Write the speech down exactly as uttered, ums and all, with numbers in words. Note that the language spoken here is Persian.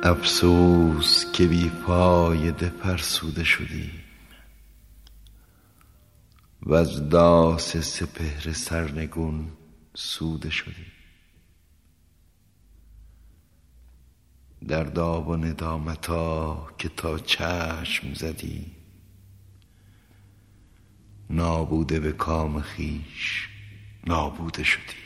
افسوس که بی فایده فرسوده شدیم و از داس سپهر سرنگون سوده شدیم. در داو و ندامتا که تا چشم زدیم، نابوده به کام خویش نابوده شدیم.